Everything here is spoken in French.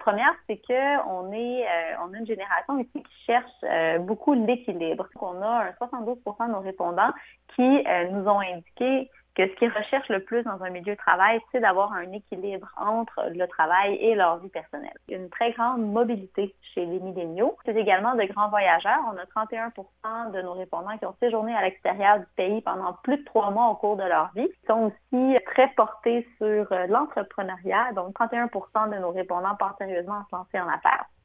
première, c'est que on a une génération ici qui cherche beaucoup l'équilibre. On a un 72% de nos répondants qui nous ont indiqué que ce qu'ils recherchent le plus dans un milieu de travail, c'est d'avoir un équilibre entre le travail et leur vie personnelle. Il y a une très grande mobilité chez les milléniaux. C'est également de grands voyageurs. On a 31% de nos répondants qui ont séjourné à l'extérieur du pays pendant plus de 3 mois au cours de leur vie. Ils sont aussi très portés sur l'entrepreneuriat. Donc, 31% de nos répondants pensent sérieusement à se lancer en affaires.